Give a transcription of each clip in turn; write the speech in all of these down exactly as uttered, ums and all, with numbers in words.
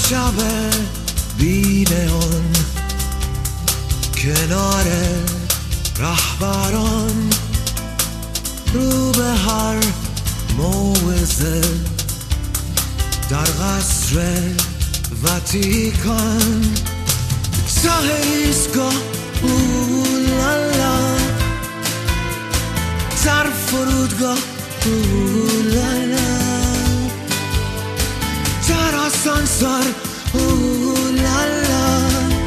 شب بی‌نئون کنار رهبران رو به هر موعظه در قصر واتیکان ته ایستگاه اولالا در فرودگاه اولالا در آسانسور اولالا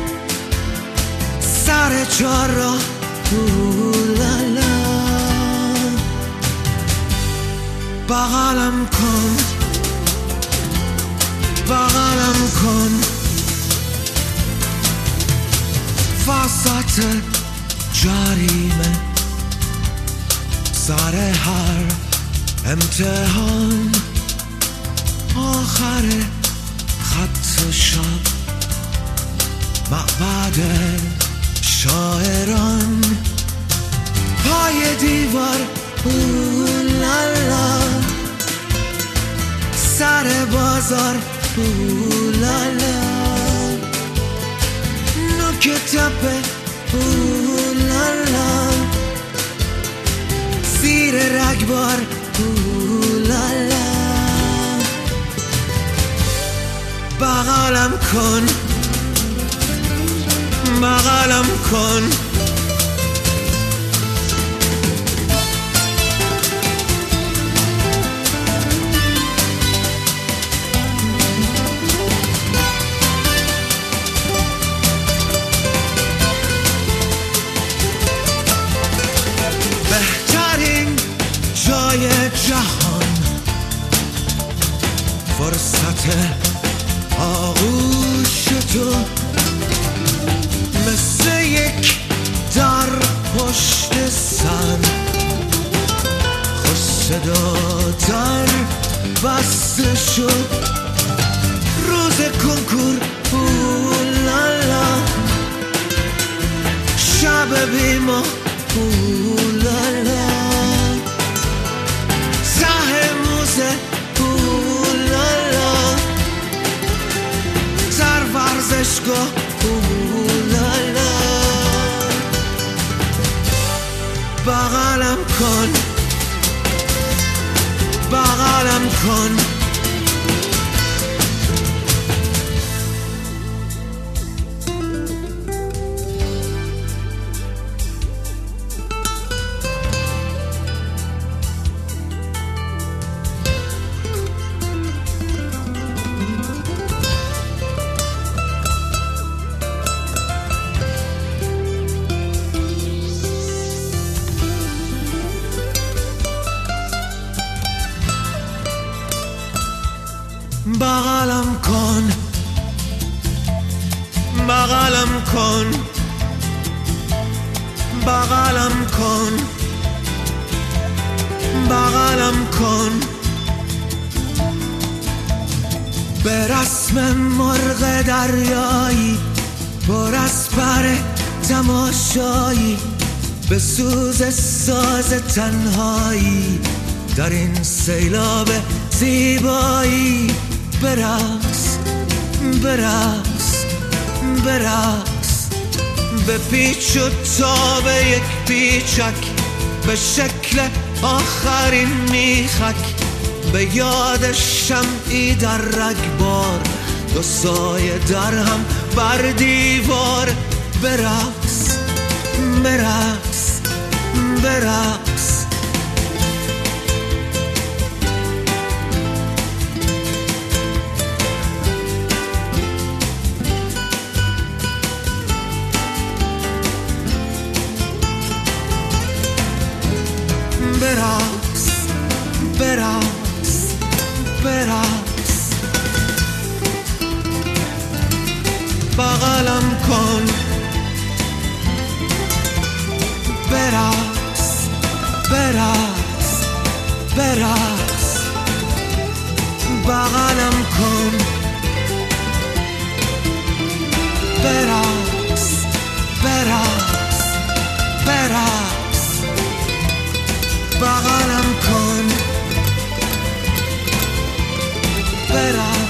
سر چهارراه اولالا بغلم کن بغلم کن وسط جریمه سر هر امتحان آخر خط شب معبد شاعران پای دیوار اولالا سر بازار اولالا نوک تپه اولالا زیر رگبار اولالا بغلم کن بغلم کن بهترین جای جهان فرصت آغوش تو مثل یک در پشت سر خوش صداتر بسته شد روز کنکور اولالا شب بیما اولالا ته موزه اولالا در ورزشگاه اولالا بغلم کن بغلم کن بغلم کن بغلم کن بغلم کن بغلم کن به رسم مرغ دریایی پر از پر تماشایی به سوز ساز تنهایی در این سیلاب زیبایی برقص برقص برقص به پیچ و تاب یک پیچک به شکل آخرین میخک به یاد شمعی در رگبار دو سایه در هم بر دیوار برقص برقص برقص برقص برقص برقص بغلم کن برقص برقص برقص بغلم کن برقص برقص برقص بغلم کن برقص